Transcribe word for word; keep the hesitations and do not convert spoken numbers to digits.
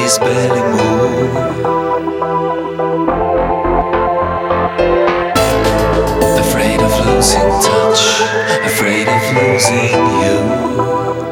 bodies barely move. Afraid of losing touch, afraid of losing you.